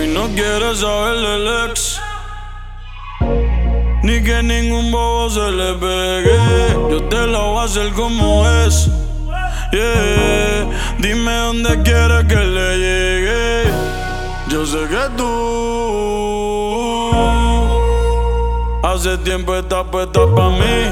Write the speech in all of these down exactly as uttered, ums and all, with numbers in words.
Hoy no quieres saber del ex, ni que ningún bobo se le pegue. Yo te lo voy a hacer como es, yeah. Dime dónde quieres que le llegue. Yo sé que tú hace tiempo estás puesta pa' mí.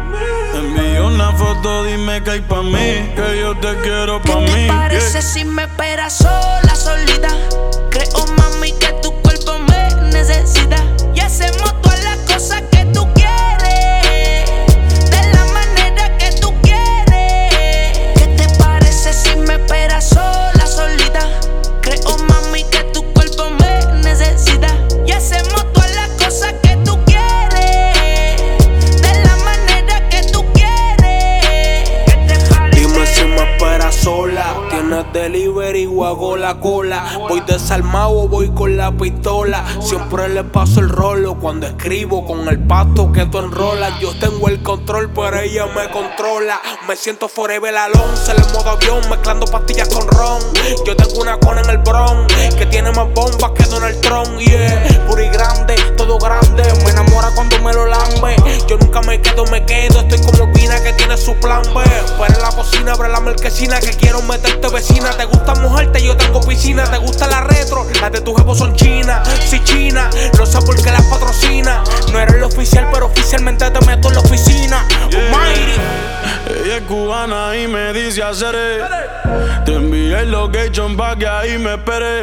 Envío una foto, dime que hay pa' mí, que yo te quiero pa' mí. ¿Qué te parece yeah. si me esperas sola, solita? Creo, mami, que tu cuerpo me necesita y hacemos todas las cosas que tú quieres, de la manera que tú quieres. ¿Qué te parece si me esperas sola, solita? Creo, mami, que tu cuerpo me necesita y hacemos todas las cosas que tú quieres, de la manera que tú quieres. ¿Qué te parece? Dime si me esperas sola. Tienes delivery o hago la cola. Voy desarmado o voy con la pistola. Siempre le paso el rolo cuando escribo con el pasto que tú enrolas. Yo tengo el control, pero ella me controla. Me siento forever alone, se le modo avión, mezclando pastillas con ron. Yo tengo una cona en el bron que tiene más bombas que Donald Trump, yeah. Puri grande, todo grande. Me enamora cuando me lo lambe. Yo nunca me quedo, me quedo. Estoy como Pina que tiene su plan B. Pero en la cocina, abre la marquesina que quiero meterte vecina. Te gusta mojarte, yo tengo piscina. Te gusta la retro, las de tu jevo son chinas. Si china, no sé por qué las patrocina. No eres el oficial, pero oficialmente te meto en la oficina. Yeah. Ella es cubana y me dice haceré. Te envié el location pa' que ahí me espere.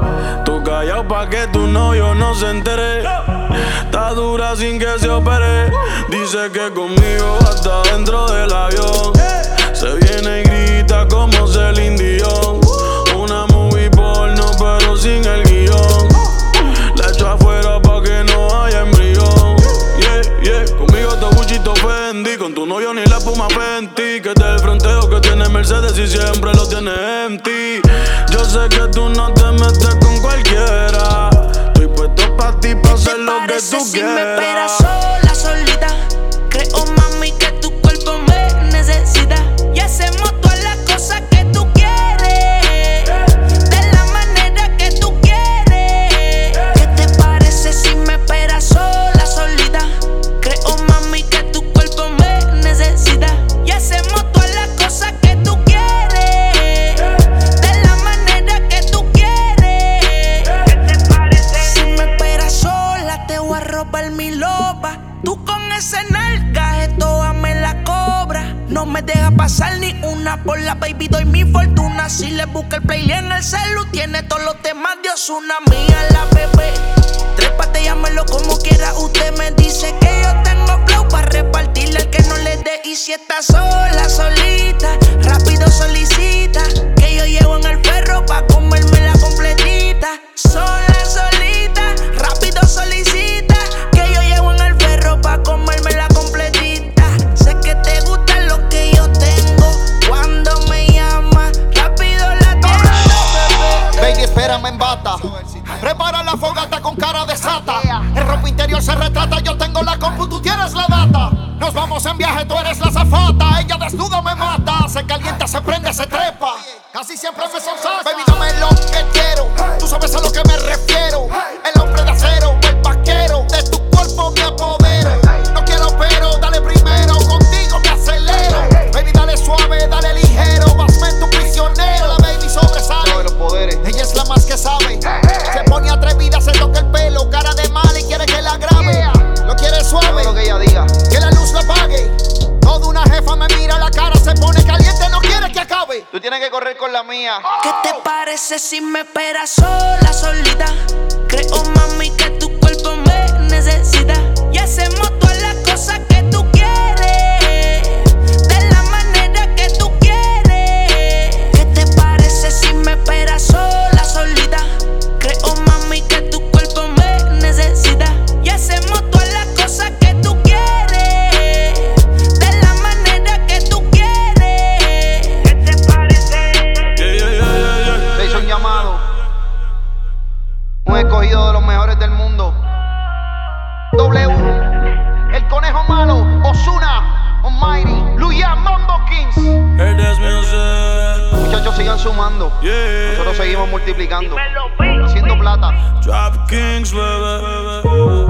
Tú callado pa' que tu novio no se entere. Está dura sin que se opere. Dice que conmigo hasta dentro del avión. Se viene y grita como Celine Dion. Una movie porno pero sin el guión. La echo afuera pa' que no haya embrión. Yeah, yeah, conmigo te Gucci, te Fendi. Con tu novio ni la espuma Fenty. Que te el fronteo que tiene Mercedes y siempre lo tiene empty. Yo sé que tú no te metes con cualquiera. Estoy puesto pa' ti, pa' hacer lo que tú si quieras. Me esperas sola, solita. Creo, mami, que tu cuerpo me necesita y hacemos todas las cosas que tú quieres, de la manera que tú quieres. ¿Qué te parece si me esperas sola, solita? Creo, mami, que tu cuerpo me necesita y hacemos todas las cosas que tú quieres, de la manera que tú quieres. ¿Qué te parece? Si me esperas sola, te voy a robar mi loba. Tú con ese nalgaje toda me la cobra. No me deja pasar ni una por la baby, doy mi fortuna. Si le busca el playlist en el celu, tiene todos los temas de Ozuna. Mía la bebé, trépate, llámelo como quiera. Usted me dice que yo tengo flow para repartirle al que no le dé. Y si está sola, solita, rápido solicita, que yo llevo en el ferro pa' comerme la completita. Sola, solita, rápido solicita, que yo llevo en el ferro pa' comerme la completita. Sé que te gusta lo que yo tengo. Cuando me llama, rápido la tengo. Baby, espérame en bata. Prepara la fogata con cara de sata. El ropa interior se retrata. Yo tengo la compu, tú tienes la data. Nos vamos en viaje, tú eres la azafata. Ella desnuda me mata. Se calienta, se prende, se trepa. Casi siempre me sonsaca. Baby, dame lo que quiero. Tú sabes a lo que me refiero. El hombre de acero, el vaquero. De tu cuerpo me apodero. No quiero pero, dale primero. Contigo me acelero. Baby, dale suave, dale ligero. Hazme tu prisionero. La baby sobresale. No, los poderes. Ella es la más que sabe. Se pone atrevida, se toca el pelo. Cara de mala y quiere que la grabe. Lo quiere suave. Lo que ella diga. Que la luz la apague. Toda una jefa me mira la cara, se pone caliente, no quiere que acabe. Tú tienes que correr con la mía. ¿Qué te parece si me esperas sola, solita? Creo, mami, que tu cuerpo me necesita y hacemos todas las cosas que tú quieres, de la manera que tú quieres. ¿Qué te parece si me esperas sola, solita? Creo, mami, que tu cuerpo me necesita y hacemos todas las cosas que tú quieres, de la manera que tú quieres. ¿Qué te parece? Yeah, yeah, yeah, yeah, yeah. Te hizo un llamado. Un escogido de los mejores del mundo. W, el conejo malo, Ozuna, Almighty, Luya, Mambo Kings. Eres music. Muchachos, sigan sumando. Yeah. Nosotros seguimos multiplicando. Haciendo plata. plata. Trap Kings, bebé.